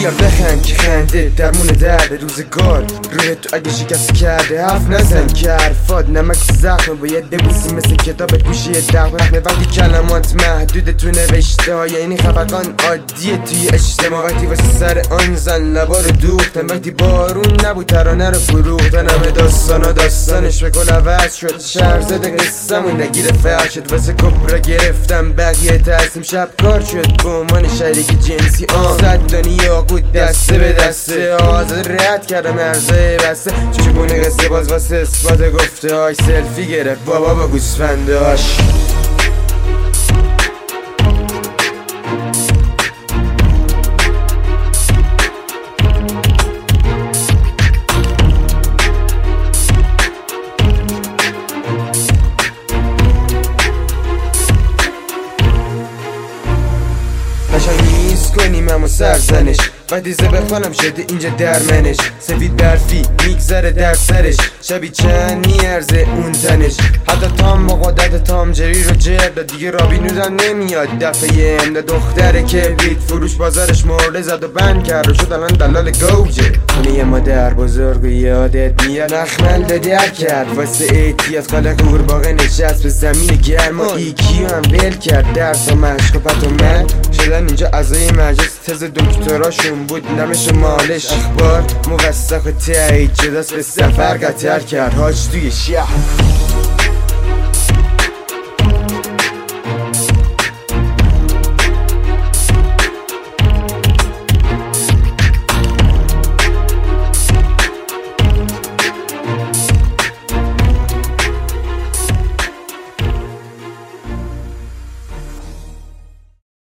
بیار بخند که خنده درمون درد روزگار روح تو اگه شکست کرده حرف نزن که حرفات نمک زخمه باید ببوسی مثل کتاب گوشی دقمه وقتی کلمات محدود تو نوشته های یعنی خفقان عادیه توی اجتماع وقتی واسه سر آن زن لبا رو دوختن وقتی بارون نبود ترانه رو فروختن همه داستانش به کل عوض شد شهر زده قصه‌مون نگیر فرق شد واسه کبرا گرفتم بقیه ترسیم شب کار شد به عنوان شریک جنسی صد دنیا بود دسته به دسته آزاد رد کردم عرضه بسته چگونه قصه باز واسه اثبات گفته های سلفی گرفت بابا با گوسفنداش کنیم اما سرزنش وقتی بخوانم شده اینجا درمنش سفید برفی میگذره در سرش شبی چند میارزه اون تنش حتی تام با قدرت تام جری رو جرد دیگه رابینودم نمیاد دفعه امده دختره کبریت فروش بازارش مرده زد و بند کرد و شد الان دلال گوجه خونه مادر بزرگ و یادت میاد نخمل در کرد واسه اعتیاد خالق قورباغه نشست به زمین گرم و ایکیو هم ول کرد درس و مشق و پت و من شدن اینجا اعضای مجلس تز دکتراشون بود نمش مالش اخبار موثق و تایید شده به سفر قطر کرد حاج توی شهر